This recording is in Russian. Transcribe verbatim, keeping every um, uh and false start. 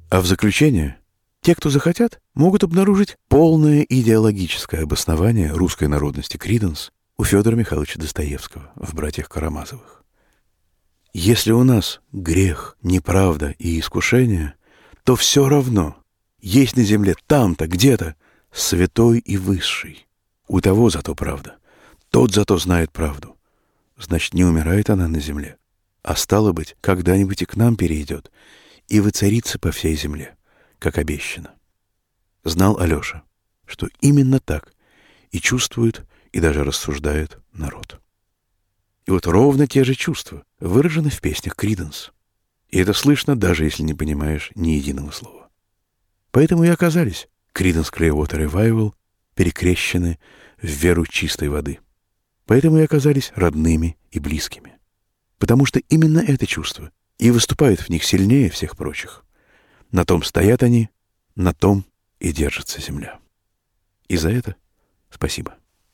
А в заключение, те, кто захотят, могут обнаружить полное идеологическое обоснование русской народности Криденс у Федора Михайловича Достоевского в «Братьях Карамазовых». Если у нас грех, неправда и искушение, то все равно есть на земле там-то, где-то, святой и высший. У того зато правда, тот зато знает правду. Значит, не умирает она на земле, а стало быть, когда-нибудь и к нам перейдет и воцарится по всей земле, как обещано. Знал Алеша, что именно так и чувствует, и даже рассуждает народ. И вот ровно те же чувства выражены в песнях Криденс. И это слышно, даже если не понимаешь ни единого слова. Поэтому и оказались Creedence Clearwater Revival перекрещены в веру чистой воды. Поэтому и оказались родными и близкими. Потому что именно это чувство и выступает в них сильнее всех прочих. На том стоят они, на том и держится земля. И за это спасибо.